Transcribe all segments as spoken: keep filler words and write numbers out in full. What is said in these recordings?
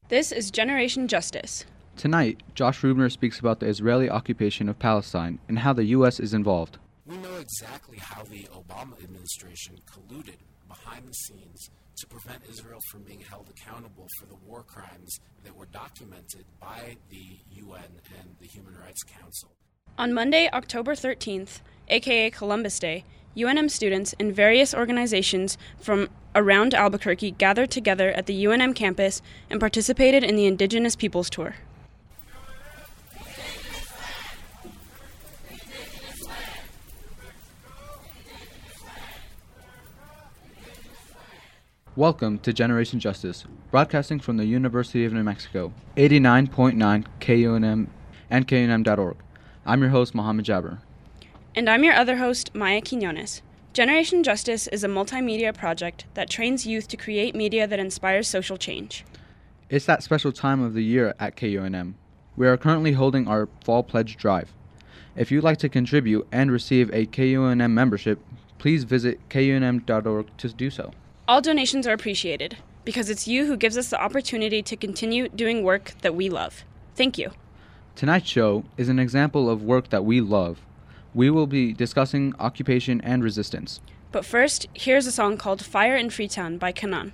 This is Generation Justice. Tonight, Josh Rubner speaks about the Israeli occupation of Palestine and how the U S is involved. We know exactly how the Obama administration colluded behind the scenes to prevent Israel from being held accountable for the war crimes that were documented by the U N and the Human Rights Council. On Monday, October thirteenth, aka Columbus Day, U N M students and various organizations from around Albuquerque gathered together at the U N M campus and participated in the Indigenous Peoples Tour. Welcome to Generation Justice, broadcasting from the University of New Mexico, eighty-nine point nine K U N M and K U N M dot org. I'm your host, Mohammed Jabber. And I'm your other host, Maya Quinones. Generation Justice is a multimedia project that trains youth to create media that inspires social change. It's that special time of the year at K U N M. We are currently holding our Fall Pledge Drive. If you'd like to contribute and receive a K U N M membership, please visit K U N M dot org to do so. All donations are appreciated, because it's you who gives us the opportunity to continue doing work that we love. Thank you. Tonight's show is an example of work that we love. We will be discussing occupation and resistance. But first, here's a song called Fire in Freetown by Kanan.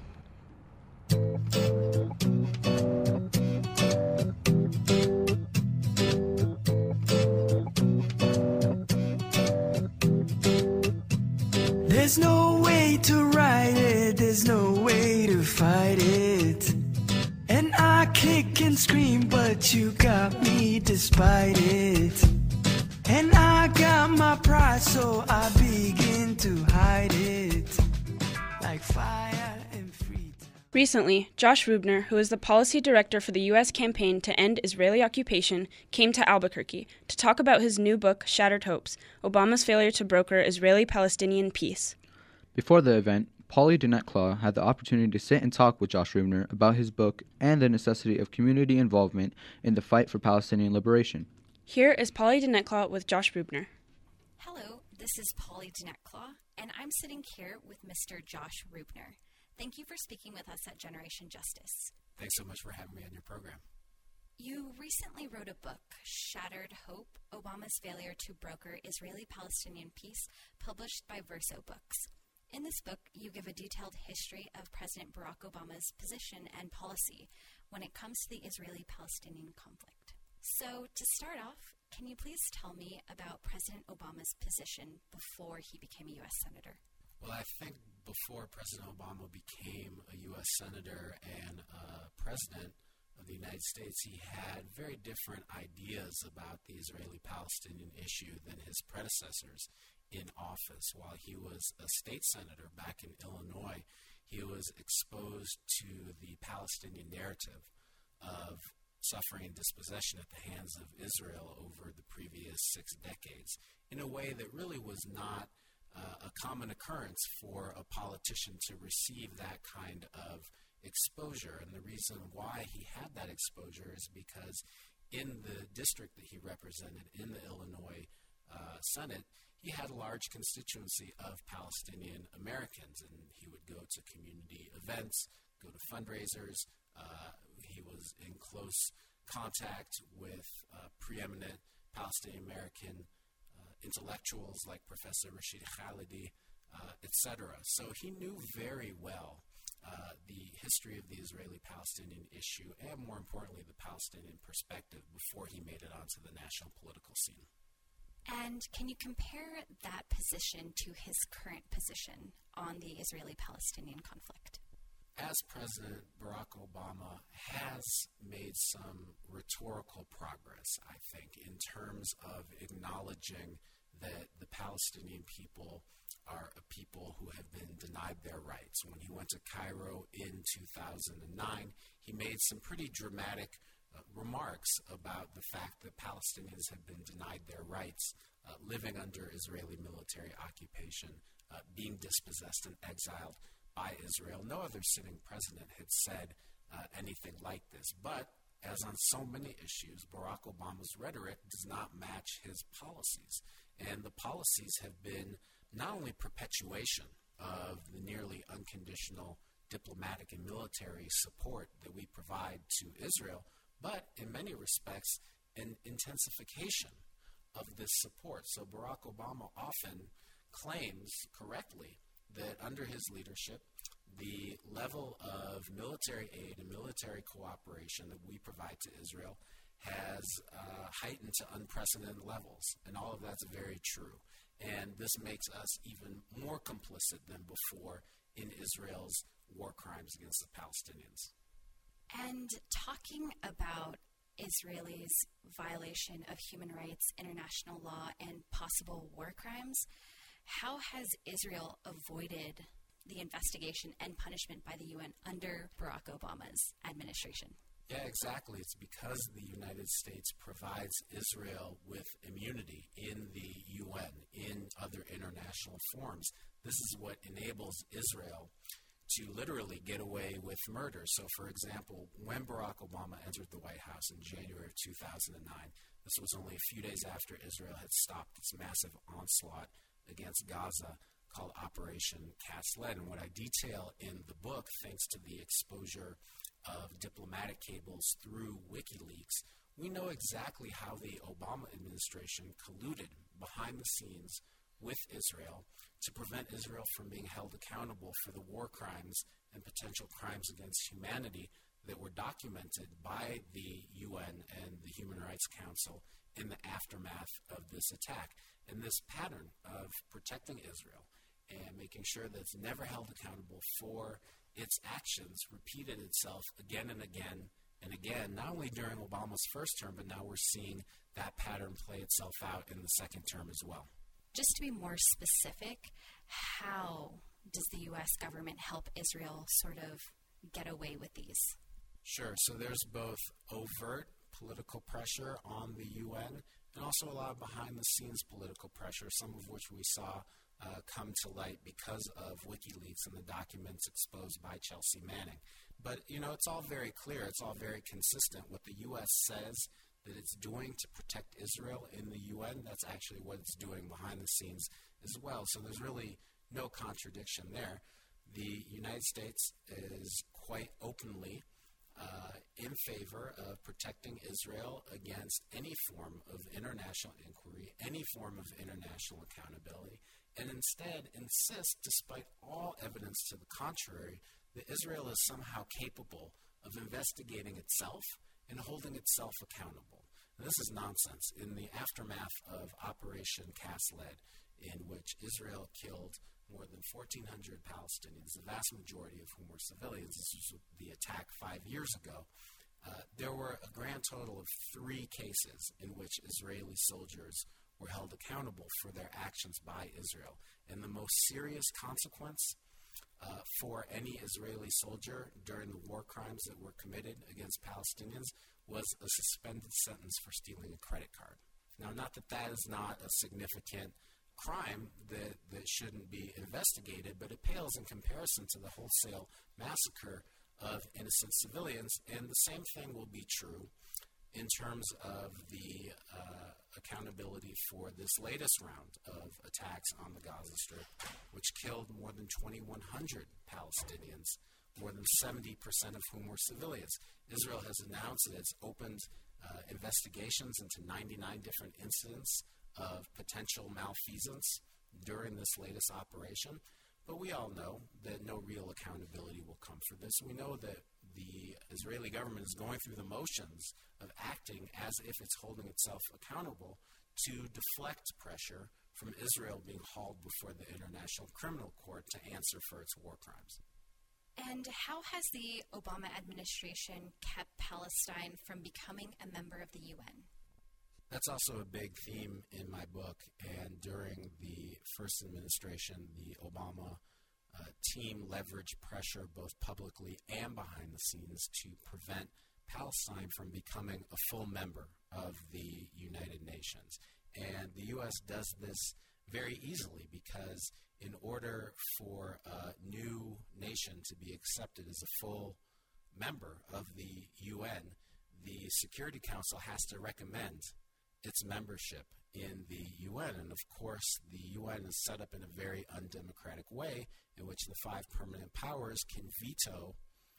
There's no way to ride it, there's no way to fight it. And I kick and scream, but you got me despite it. And I got my pride, so I begin to hide it. Like fire and freedom. Recently, Josh Rubner, who is the policy director for the U S campaign to end Israeli occupation, came to Albuquerque to talk about his new book, Shattered Hopes, Obama's Failure to Broker Israeli-Palestinian Peace. Before the event, Polly Dinette-Claw had the opportunity to sit and talk with Josh Rubner about his book and the necessity of community involvement in the fight for Palestinian liberation. Here is Polly Dinette-Claw with Josh Rubner. Hello, this is Polly Dinette-Claw, and I'm sitting here with Mister Josh Rubner. Thank you for speaking with us at Generation Justice. Thanks so much for having me on your program. You recently wrote a book, Shattered Hope, Obama's Failure to Broker Israeli-Palestinian Peace, published by Verso Books. In this book, you give a detailed history of President Barack Obama's position and policy when it comes to the Israeli-Palestinian conflict. So, to start off, can you please tell me about President Obama's position before he became a U S Senator? Well, I think before President Obama became a U S Senator and uh, President of the United States, he had very different ideas about the Israeli-Palestinian issue than his predecessors in office. While he was a state senator back in Illinois, he was exposed to the Palestinian narrative of suffering and dispossession at the hands of Israel over the previous six decades in a way that really was not uh, a common occurrence for a politician to receive that kind of exposure. And the reason why he had that exposure is because in the district that he represented in the Illinois uh, Senate, he had a large constituency of Palestinian Americans, and he would go to community events, go to fundraisers. Uh, he was in close contact with uh, preeminent Palestinian American uh, intellectuals like Professor Rashid Khalidi, uh, et cetera. So he knew very well uh, the history of the Israeli-Palestinian issue and, more importantly, the Palestinian perspective before he made it onto the national political scene. And can you compare that position to his current position on the Israeli-Palestinian conflict? As President Barack Obama has made some rhetorical progress, I think, in terms of acknowledging that the Palestinian people are a people who have been denied their rights. When he went to Cairo in two thousand nine, he made some pretty dramatic uh, remarks about the fact that Palestinians have been denied their rights, uh, living under Israeli military occupation, uh, being dispossessed and exiled by Israel. No other sitting president had said uh, anything like this. But as on so many issues, Barack Obama's rhetoric does not match his policies. And the policies have been not only perpetuation of the nearly unconditional diplomatic and military support that we provide to Israel, but in many respects, an intensification of this support. So Barack Obama often claims correctly that under his leadership, the level of military aid and military cooperation that we provide to Israel has uh, heightened to unprecedented levels, and all of that's very true. And this makes us even more complicit than before in Israel's war crimes against the Palestinians. And talking about Israelis' violation of human rights, international law, and possible war crimes, how has Israel avoided the investigation and punishment by the U N under Barack Obama's administration? Yeah, exactly. It's because the United States provides Israel with immunity in the U N, in other international forums. This is what enables Israel to literally get away with murder. So, for example, when Barack Obama entered the White House in January of two thousand nine, this was only a few days after Israel had stopped its massive onslaught against Gaza called Operation Cast Lead. And what I detail in the book, thanks to the exposure of diplomatic cables through WikiLeaks, we know exactly how the Obama administration colluded behind the scenes with Israel to prevent Israel from being held accountable for the war crimes and potential crimes against humanity that were documented by the U N and the Human Rights Council in the aftermath of this attack. And this pattern of protecting Israel and making sure that it's never held accountable for its actions repeated itself again and again and again, not only during Obama's first term, but now we're seeing that pattern play itself out in the second term as well. Just to be more specific, how does the U S government help Israel sort of get away with these? Sure. So there's both overt political pressure on the U N and also a lot of behind-the-scenes political pressure, some of which we saw uh, come to light because of WikiLeaks and the documents exposed by Chelsea Manning. But, you know, it's all very clear. It's all very consistent. What the U S says that it's doing to protect Israel in the U N, that's actually what it's doing behind the scenes as well. So there's really no contradiction there. The United States is quite openly uh, in favor of protecting Israel against any form of international inquiry, any form of international accountability, and instead insists, despite all evidence to the contrary, that Israel is somehow capable of investigating itself and holding itself accountable. And this is nonsense. In the aftermath of Operation Cast Lead, in which Israel killed more than fourteen hundred Palestinians, the vast majority of whom were civilians, this was the attack five years ago, uh, there were a grand total of three cases in which Israeli soldiers were held accountable for their actions by Israel. And the most serious consequence uh, for any Israeli soldier during the war crimes that were committed against Palestinians was a suspended sentence for stealing a credit card. Now, not that that is not a significant crime that, that shouldn't be investigated, but it pales in comparison to the wholesale massacre of innocent civilians. And the same thing will be true in terms of the uh, accountability for this latest round of attacks on the Gaza Strip, which killed more than twenty-one hundred Palestinians, more than seventy percent of whom were civilians. Israel has announced that it's opened uh, investigations into ninety-nine different incidents of potential malfeasance during this latest operation. But we all know that no real accountability will come for this. We know that the Israeli government is going through the motions of acting as if it's holding itself accountable to deflect pressure from Israel being hauled before the International Criminal Court to answer for its war crimes. And how has the Obama administration kept Palestine from becoming a member of the U N? That's also a big theme in my book, and during the first administration, the Obama uh, team leveraged pressure both publicly and behind the scenes to prevent Palestine from becoming a full member of the United Nations. And the U S does this very easily because in order for a new nation to be accepted as a full member of the U N, the Security Council has to recommend its membership in the U N. And of course, the U N is set up in a very undemocratic way in which the five permanent powers can veto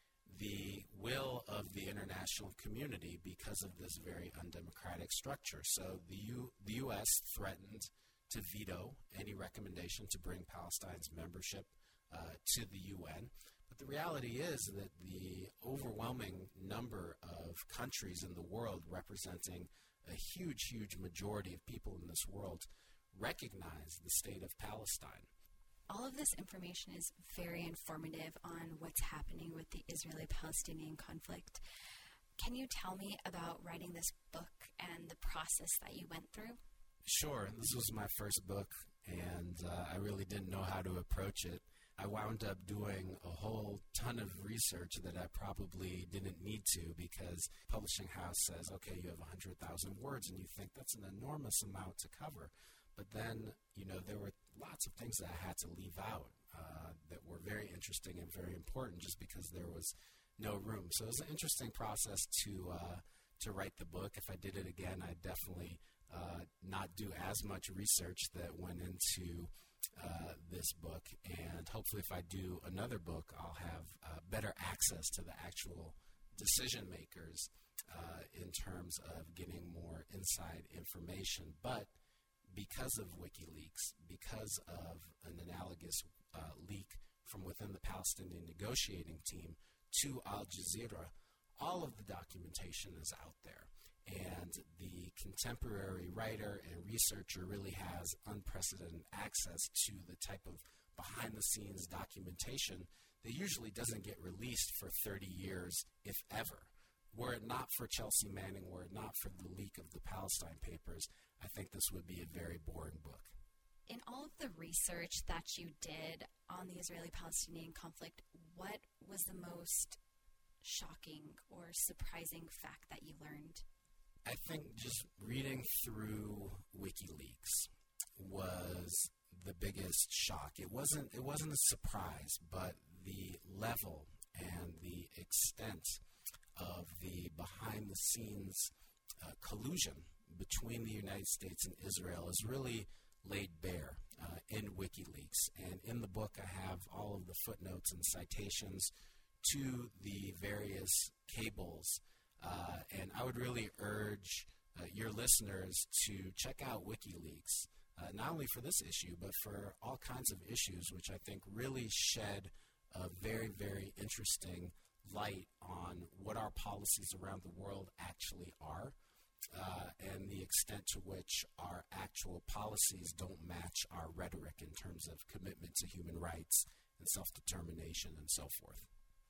the will of the international community because of this very undemocratic structure. So the, U- the U S threatened to veto any recommendation to bring Palestine's membership uh, to the U N. But the reality is that the overwhelming number of countries in the world, representing a huge, huge majority of people in this world, recognize the state of Palestine. All of this information is very informative on what's happening with the Israeli-Palestinian conflict. Can you tell me about writing this book and the process that you went through? Sure. This was my first book, and uh, I really didn't know how to approach it. I wound up doing a whole ton of research that I probably didn't need to, because publishing house says, okay, you have one hundred thousand words, and you think that's an enormous amount to cover. But then, you know, there were lots of things that I had to leave out uh, that were very interesting and very important just because there was no room. So it was an interesting process to uh, to write the book. If I did it again, I'd definitely uh, not do as much research that went into uh, this book. And hopefully if I do another book, I'll have uh, better access to the actual decision makers uh, in terms of getting more inside information. But because of WikiLeaks, because of an analogous uh, leak from within the Palestinian negotiating team to Al Jazeera, all of the documentation is out there. And the contemporary writer and researcher really has unprecedented access to the type of behind-the-scenes documentation that usually doesn't get released for thirty years, if ever. Were it not for Chelsea Manning, were it not for the leak of the Palestine Papers, I think this would be a very boring book. In all of the research that you did on the Israeli-Palestinian conflict, what was the most shocking or surprising fact that you learned? I think just reading through WikiLeaks was the biggest shock. It wasn't, it wasn't a surprise, but the level and the extent of the behind-the-scenes uh, collusion between the United States and Israel is really laid bare uh, in WikiLeaks. And in the book, I have all of the footnotes and citations to the various cables. Uh, and I would really urge uh, your listeners to check out WikiLeaks, uh, not only for this issue, but for all kinds of issues, which I think really shed a very, very interesting light on what our policies around the world actually are, uh, and the extent to which our actual policies don't match our rhetoric in terms of commitment to human rights and self-determination and so forth.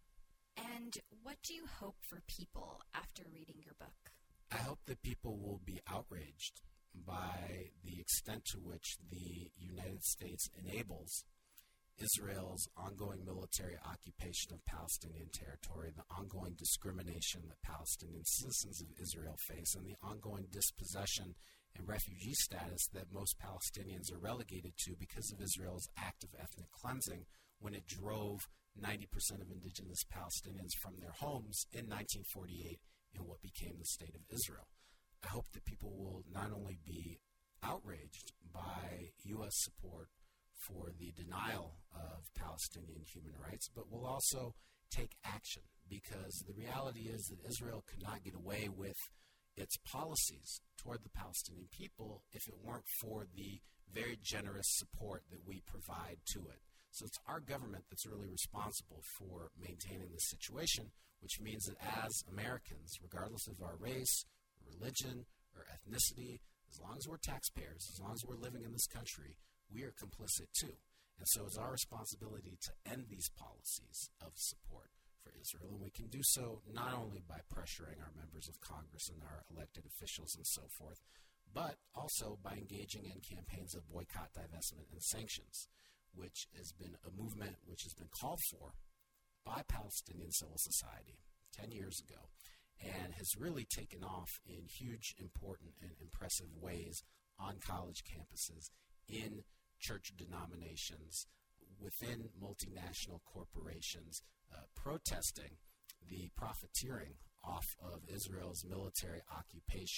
And what do you hope for people after reading your book? I hope that people will be outraged by the extent to which the United States enables Israel's ongoing military occupation of Palestinian territory, the ongoing discrimination that Palestinian citizens of Israel face, and the ongoing dispossession and refugee status that most Palestinians are relegated to because of Israel's act of ethnic cleansing when it drove ninety percent of indigenous Palestinians from their homes in nineteen forty-eight in what became the State of Israel. I hope that people will not only be outraged by U S support for the denial of Palestinian human rights, but will also take action, because the reality is that Israel could not get away with its policies toward the Palestinian people if it weren't for the very generous support that we provide to it. So it's our government that's really responsible for maintaining this situation, which means that as Americans, regardless of our race, religion, or ethnicity, as long as we're taxpayers, as long as we're living in this country, we are complicit too. And so it's our responsibility to end these policies of support for Israel. And we can do so not only by pressuring our members of Congress and our elected officials and so forth, but also by engaging in campaigns of boycott, divestment, and sanctions, which has been a movement which has been called for by Palestinian civil society ten years ago and has really taken off in huge, important, and impressive ways on college campuses, in church denominations, within multinational corporations, uh, protesting the profiteering off of Israel's military occupation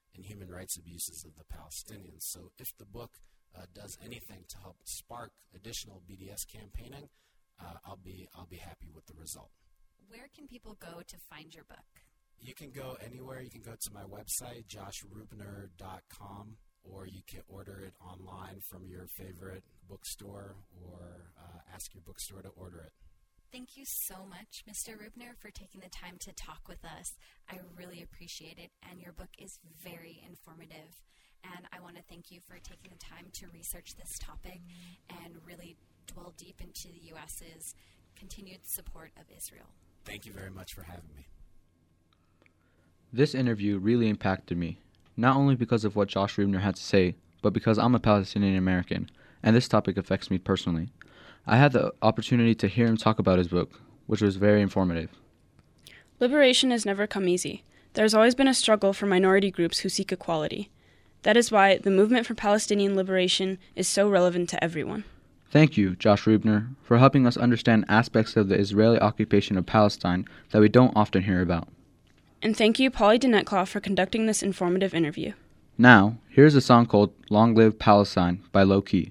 and human rights abuses of the Palestinians. So if the book uh, does anything to help spark additional B D S campaigning, uh, I'll be I'll be happy with the result. Where can people go to find your book? You can go anywhere. You can go to my website, josh rubner dot com, or you can order it online from your favorite bookstore, or uh, ask your bookstore to order it. Thank you so much, Mister Rubner, for taking the time to talk with us. I really appreciate it, and your book is very informative. And I want to thank you for taking the time to research this topic and really dwell deep into the U S's continued support of Israel. Thank you very much for having me. This interview really impacted me, not only because of what Josh Rubner had to say, but because I'm a Palestinian American, and this topic affects me personally. I had the opportunity to hear him talk about his book, which was very informative. Liberation has never come easy. There has always been a struggle for minority groups who seek equality. That is why the movement for Palestinian liberation is so relevant to everyone. Thank you, Josh Rubner, for helping us understand aspects of the Israeli occupation of Palestine that we don't often hear about. And thank you, Polly DeNetclaw, for conducting this informative interview. Now, here's a song called Long Live Palestine by Low Key.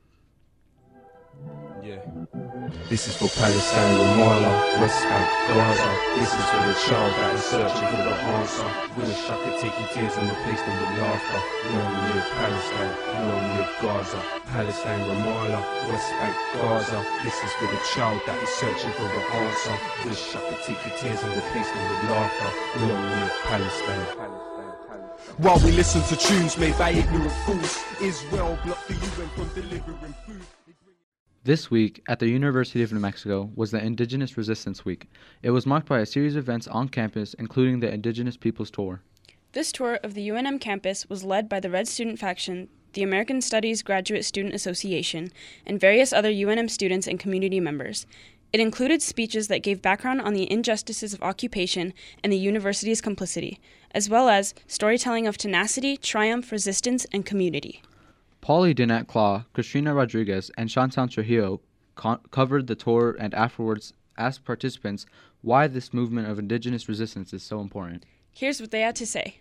Yeah. This is for Palestine, Ramallah, West Bank, Gaza. This is for the child that is searching for the answer. Wish I could take your tears and replace them with laughter. Long live Palestine, long live Gaza. Palestine, Ramallah, West Bank, Gaza. This is for the child that is searching for the answer. Wish I could take your tears and replace them with laughter. Long live Palestine. While we listen to tunes made by ignorant fools, Israel blocked the U N from delivering food. This week at the University of New Mexico was the Indigenous Resistance Week. It was marked by a series of events on campus, including the Indigenous Peoples Tour. This tour of the U N M campus was led by the Red Student Faction, the American Studies Graduate Student Association, and various other U N M students and community members. It included speeches that gave background on the injustices of occupation and the university's complicity, as well as storytelling of tenacity, triumph, resistance, and community. Polly DeNetclaw, Christina Rodriguez, and Chantal Trujillo co- covered the tour and afterwards asked participants why this movement of indigenous resistance is so important. Here's what they had to say.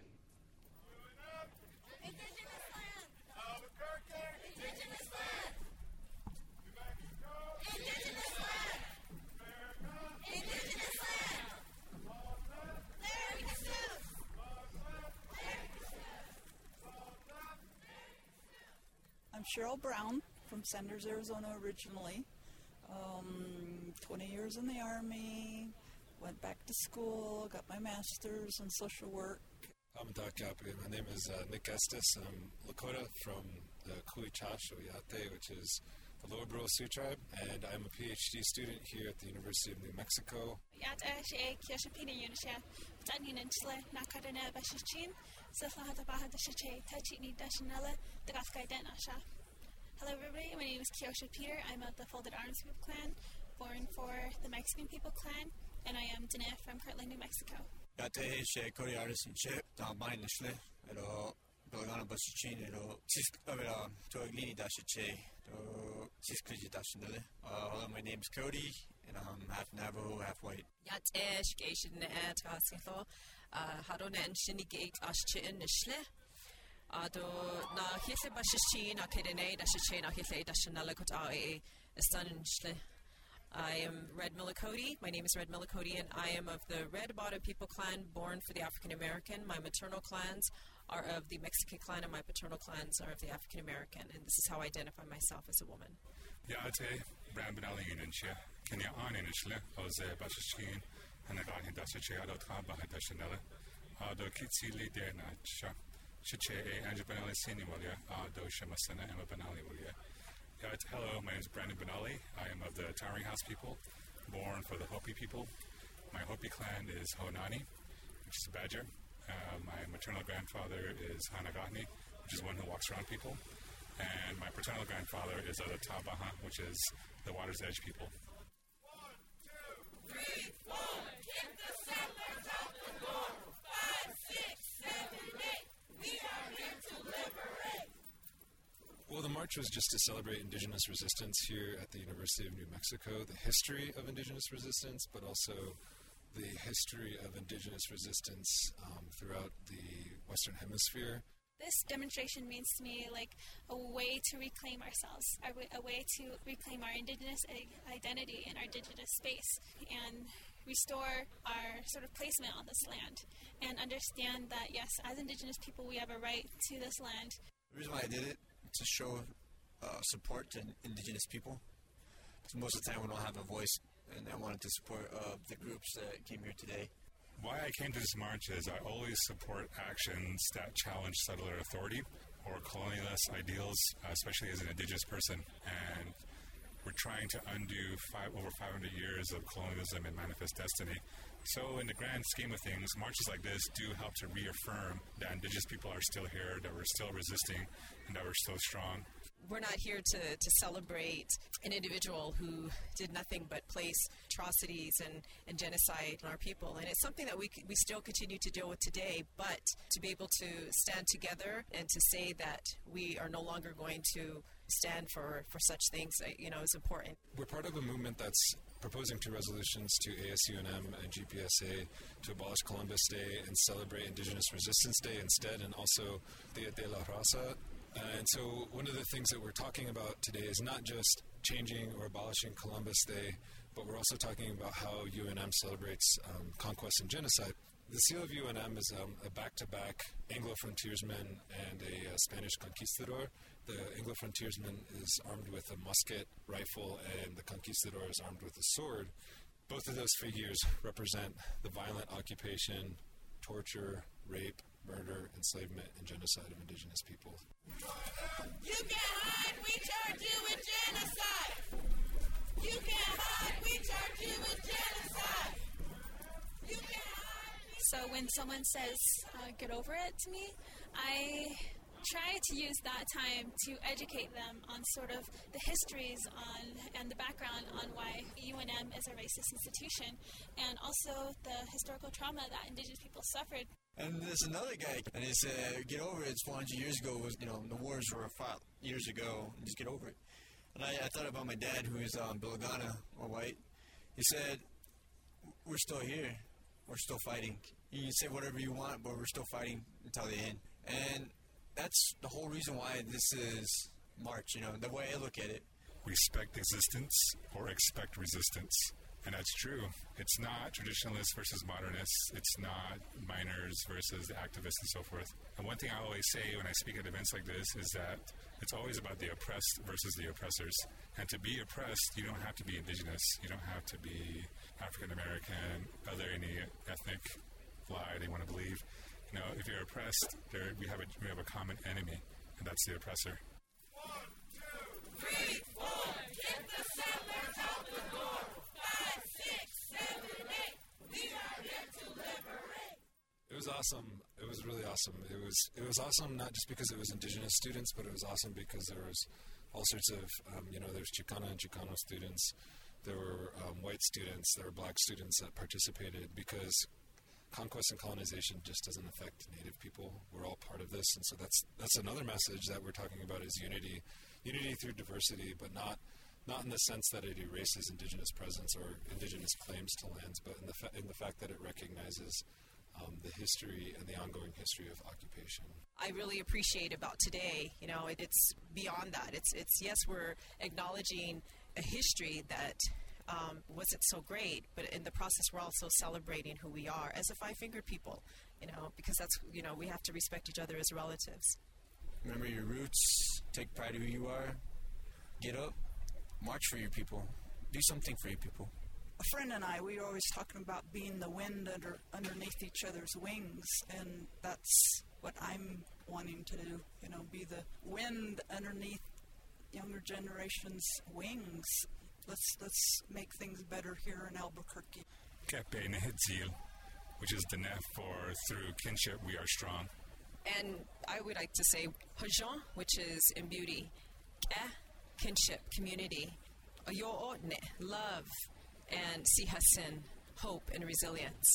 I'm Cheryl Brown from Sanders, Arizona originally. Um, twenty years in the Army, went back to school, got my master's in social work. I'm Dakapi. My name is uh, Nick Estes. I'm Lakota from the Kuichash Oyate, which is the Lower Brule Sioux tribe, and I'm a PhD student here at the University of New Mexico. Hello everybody, my name is Kiosha Peter. I'm of the Folded Arms People Clan, born for the Mexican People Clan, and I am Dana from Kirtland, New Mexico. Yate she Kori Artisan Ship, down by Nishle, Ero, Dogana Basichin, Ero, Tisk Avera, Toglini Dashiche, Siskiji Dashinele. Hello, my name is Cody, and I'm half Navajo, half white. Yate Shkation at Hasitho, Hadona and Shinigate Ashchin Nishle. Ado na hise bashishin akidene dashiche na hise dashanala kotai estanenshle. I am Red Millicody. My name is Red Millicody, and I am of the Red Bottom People Clan, born for the African American. My maternal clans are of the Mexican clan, and my paternal clans are of the African American. And this is how I identify myself as a woman. Yate Brand Benali Unisha, Kenya Anishle, Jose Bashishin, and I got him dashiche adotha bahadashanala. Ado Kitsili de Nacha. Chiche Andrew Benali Seniwalia, Do Shamasana Emma Benali Walia. Hello, my name is Brandon Benali. I am of the Towering House people, born for the Hopi people. My Hopi clan is Honani, which is a badger. Uh, my maternal grandfather is Hanagani, which is one who walks around people. And my paternal grandfather is of the Tabaha, which is the Water's Edge people. One, two, three, four, get the settlers out the door. Five, six, seven, eight. We are here to liberate. Well, the march was just to celebrate indigenous resistance here at the University of New Mexico, the history of indigenous resistance, but also the history of indigenous resistance um, throughout the Western Hemisphere. This demonstration means to me like a way to reclaim ourselves, a way, a way to reclaim our indigenous identity in our indigenous space and restore our sort of placement on this land and understand that, yes, as indigenous people, we have a right to this land. The reason why I did it, to show uh, support to indigenous people. Because most of the time we don't have a voice, and I wanted to support uh, the groups that came here today. Why I came to this march is I always support actions that challenge settler authority or colonialist ideals, uh, especially as an indigenous person. And we're trying to undo five, over five hundred years of colonialism and manifest destiny. So in the grand scheme of things, marches like this do help to reaffirm that indigenous people are still here, that we're still resisting, and that we're still strong. We're not here to, to celebrate an individual who did nothing but place atrocities and, and genocide on our people. And it's something that we we still continue to deal with today, but to be able to stand together and to say that we are no longer going to stand for, for such things, you know, is important. We're part of a movement that's proposing two resolutions to A S U N M and G P S A to abolish Columbus Day and celebrate Indigenous Resistance Day instead, and also Dia de la Raza. Uh, and so one of the things that we're talking about today is not just changing or abolishing Columbus Day, but we're also talking about how U N M celebrates um, conquest and genocide. The seal of U N M is um, a back-to-back Anglo-frontiersman and a uh, Spanish conquistador. The Anglo-frontiersman is armed with a musket, rifle, and the conquistador is armed with a sword. Both of those figures represent the violent occupation, torture, rape, murder, enslavement, and genocide of indigenous people. You can't hide, we charge you with genocide. You can't hide, we charge you with genocide. You can't hide. So when someone says, uh, get over it to me, I try to use that time to educate them on sort of the histories on and the background on why U N M is a racist institution, and also the historical trauma that indigenous people suffered. And there's another guy, and he said, get over it, it's four hundred years ago, was, you know, the wars were fought years ago, and just get over it. And I, I thought about my dad, who is um, Bilagana, or white. He said, we're still here, we're still fighting. You can say whatever you want, but we're still fighting until the end. And that's the whole reason why this is March, you know, the way I look at it. Respect existence or expect resistance. And that's true. It's not traditionalists versus modernists. It's not miners versus the activists and so forth. And one thing I always say when I speak at events like this is that it's always about the oppressed versus the oppressors. And to be oppressed, you don't have to be indigenous. You don't have to be African American, other any ethnic lie they want to believe. You know, if you're oppressed, there, we have a we have a common enemy, and that's the oppressor. One, two, three, four. Get the settlers out the door. Five, six, seven, eight. We are here to liberate. It was awesome. It was really awesome. It was it was awesome not just because it was indigenous students, but it was awesome because there was all sorts of um, you know, there's Chicana and Chicano students. There were um, white students. There were black students that participated because conquest and colonization just doesn't affect Native people. We're all part of this, and so that's that's another message that we're talking about is unity, unity through diversity, but not not in the sense that it erases indigenous presence or indigenous claims to lands, but in the fa- in the fact that it recognizes um, the history and the ongoing history of occupation. I really appreciate about today, you know, it, it's beyond that. It's it's yes, we're acknowledging a history that Um, wasn't so great, but in the process we're also celebrating who we are as a five-fingered people, you know, because that's, you know, we have to respect each other as relatives. Remember your roots, take pride in who you are, get up, march for your people, do something for your people. A friend and I, we were always talking about being the wind under underneath each other's wings, and that's what I'm wanting to do, you know, be the wind underneath younger generation's wings. Let's let's make things better here in Albuquerque. Kepe Nehedzil, which is the net for through kinship we are strong. And I would like to say Hajan, which is in beauty, Ke, kinship, community, Ayo'otne, love, and Sihasin, hope and resilience.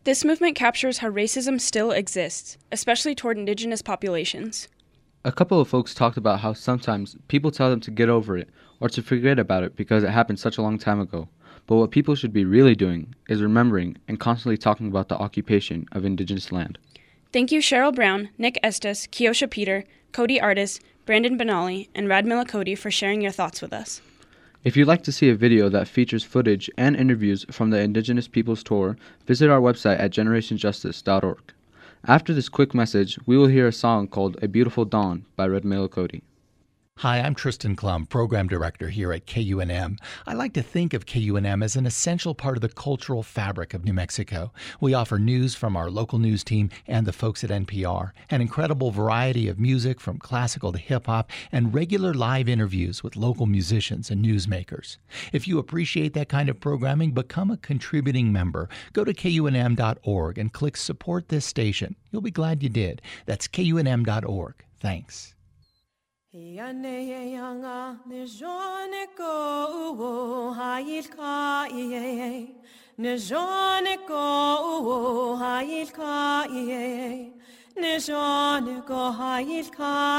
This movement captures how racism still exists, especially toward indigenous populations. A couple of folks talked about how sometimes people tell them to get over it or to forget about it because it happened such a long time ago. But what people should be really doing is remembering and constantly talking about the occupation of indigenous land. Thank you Cheryl Brown, Nick Estes, Kiosha Peter, Cody Artis, Brandon Benali, and Radmila Cody for sharing your thoughts with us. If you'd like to see a video that features footage and interviews from the Indigenous Peoples Tour, visit our website at generation justice dot org. After this quick message, we will hear a song called A Beautiful Dawn by Radmila Cody. Hi, I'm Tristan Klum, Program Director here at K U N M. I like to think of K U N M as an essential part of the cultural fabric of New Mexico. We offer news from our local news team and the folks at N P R, an incredible variety of music from classical to hip-hop, and regular live interviews with local musicians and newsmakers. If you appreciate that kind of programming, become a contributing member. Go to K U N M dot org and click Support This Station. You'll be glad you did. That's K U N M dot org. Thanks. Yane yanga ne jone ko hayil ka ye ne jone ko hayil ka ye ne jone ko hayil ka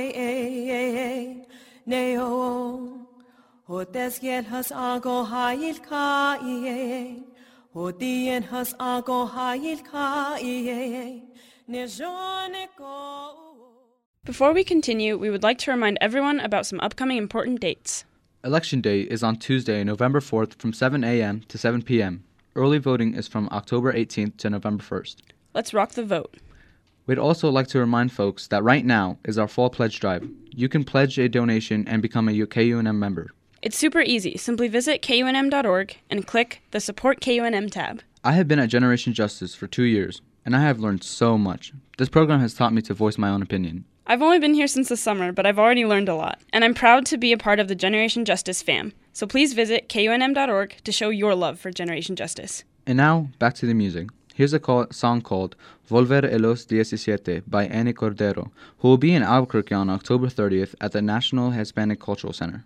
ye ne o hotes gel has ago hayil ka ye hodien has ago hayil ka ye ne jone ko. Before we continue, we would like to remind everyone about some upcoming important dates. Election Day is on Tuesday, November fourth from seven a.m. to seven p.m. Early voting is from October eighteenth to November first. Let's rock the vote. We'd also like to remind folks that right now is our Fall Pledge Drive. You can pledge a donation and become a K U N M member. It's super easy. Simply visit K U N M dot org and click the Support K U N M tab. I have been at Generation Justice for two years, and I have learned so much. This program has taught me to voice my own opinion. I've only been here since the summer, but I've already learned a lot. And I'm proud to be a part of the Generation Justice fam. So please visit K U N M dot org to show your love for Generation Justice. And now, back to the music. Here's a call, song called Volver a los diecisiete by Annie Cordero, who will be in Albuquerque on October thirtieth at the National Hispanic Cultural Center.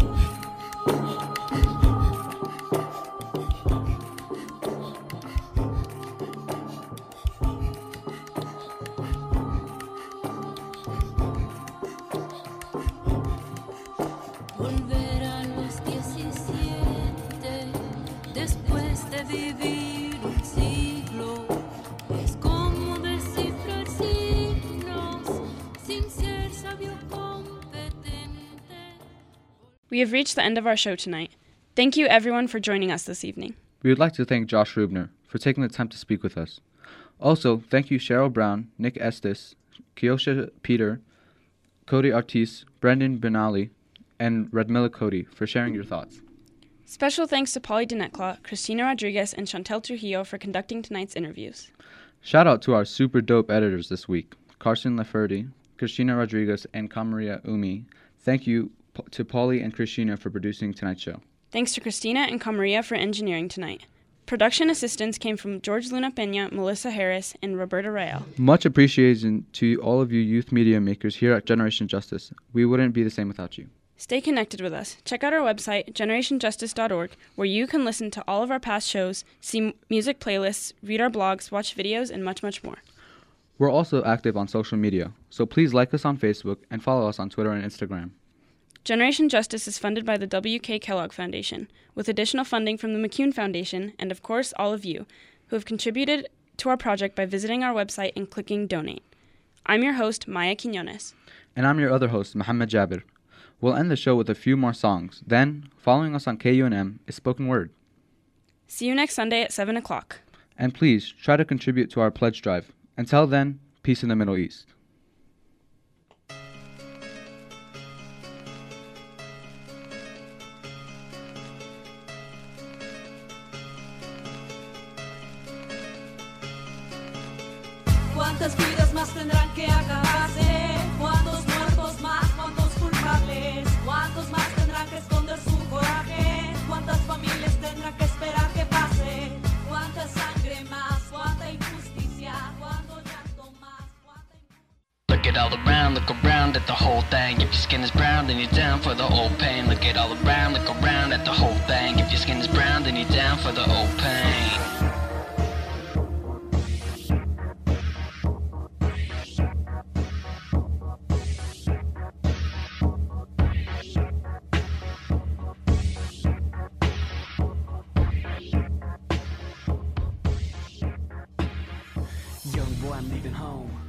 We have reached the end of our show tonight. Thank you everyone for joining us this evening. We would like to thank Josh Rubner for taking the time to speak with us. Also, thank you Cheryl Brown, Nick Estes, Kiosha Peter, Cody Artis, Brendan Benali, and Radmila Cody for sharing your thoughts. Special thanks to Polly Dinetclaw, Christina Rodriguez, and Chantel Trujillo for conducting tonight's interviews. Shout out to our super dope editors this week, Carson Laferty, Christina Rodriguez, and Kamaria Umi. Thank you to Polly and Christina for producing tonight's show. Thanks to Christina and Kamaria for engineering tonight. Production assistance came from George Luna Peña, Melissa Harris, and Roberta Rael. Much appreciation to all of you youth media makers here at Generation Justice. We wouldn't be the same without you. Stay connected with us. Check out our website, generation justice dot org, where you can listen to all of our past shows, see music playlists, read our blogs, watch videos, and much, much more. We're also active on social media, so please like us on Facebook and follow us on Twitter and Instagram. Generation Justice is funded by the W K Kellogg Foundation, with additional funding from the McCune Foundation and, of course, all of you, who have contributed to our project by visiting our website and clicking Donate. I'm your host, Maya Quinones. And I'm your other host, Mohammed Jabir. We'll end the show with a few more songs. Then, following us on K U N M is Spoken Word. See you next Sunday at seven o'clock. And please, try to contribute to our pledge drive. Until then, peace in the Middle East. ¿Cuántas vidas más tendrán que acabarse? ¿Cuántos muertos más? ¿Cuántos culpables? ¿Cuántos más tendrán que esconder su coraje? ¿Cuántas familias tendrán que esperar que pase? ¿Cuánta sangre más? ¿Cuánta injusticia? ¿Cuánto llanto más? Look it all around, look around at the whole thing. If your skin is brown, then you're down for the old pain. Look it all around, look around at the whole thing. If your skin is brown, then you're down for the old pain. I'm leaving home.